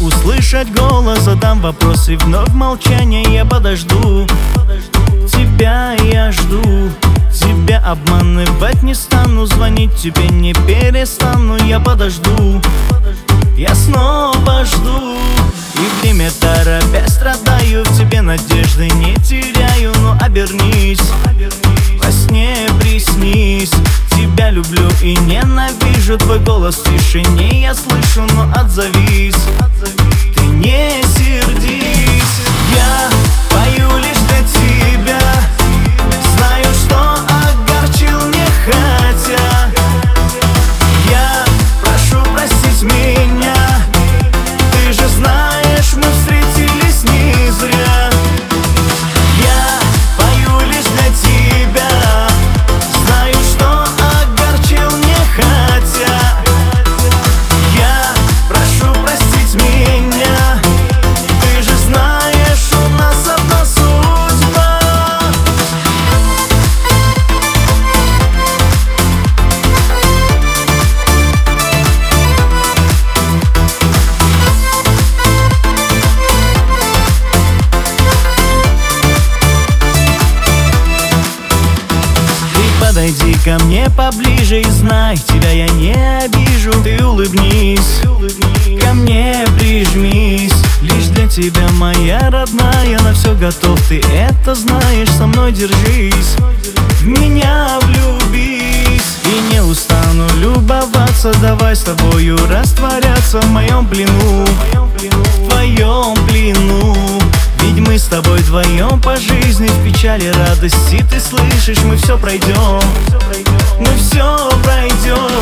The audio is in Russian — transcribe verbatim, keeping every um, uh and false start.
услышать голос, задам вопросы, вновь молчание, я подожду. Тебя я жду, тебя обманывать не стану, звонить тебе не перестану, я подожду. Я снова жду, и время торопясь страдаю, в тебе надежды не теряю, но обернись, во сне приснись. Тебя люблю и ненавижу, твой голос в тишине я слышу, но отзовись, ты не сердись. Я пою лишь для тебя, знаю, что огорчил не хотя. Я прошу простить меня, ты же знаешь, мы встретились не зря. Я пою лишь для тебя, знаю, что огорчил не хотя. Я прошу простить меня, ты же знаешь, у нас одна судьба. Подойди ко мне поближе и знай, тебя я не обижу. Ты улыбнись, ко мне прижмись, лишь для тебя, моя родная, на все готов, ты это знаешь, со мной держись, в меня влюбись. И не устану любоваться, давай с тобою растворяться в моем плену, в твоем плену. Ведь мы с тобой вдвоем по жизни, в печали, радости, ты слышишь, мы все пройдем, мы все пройдем.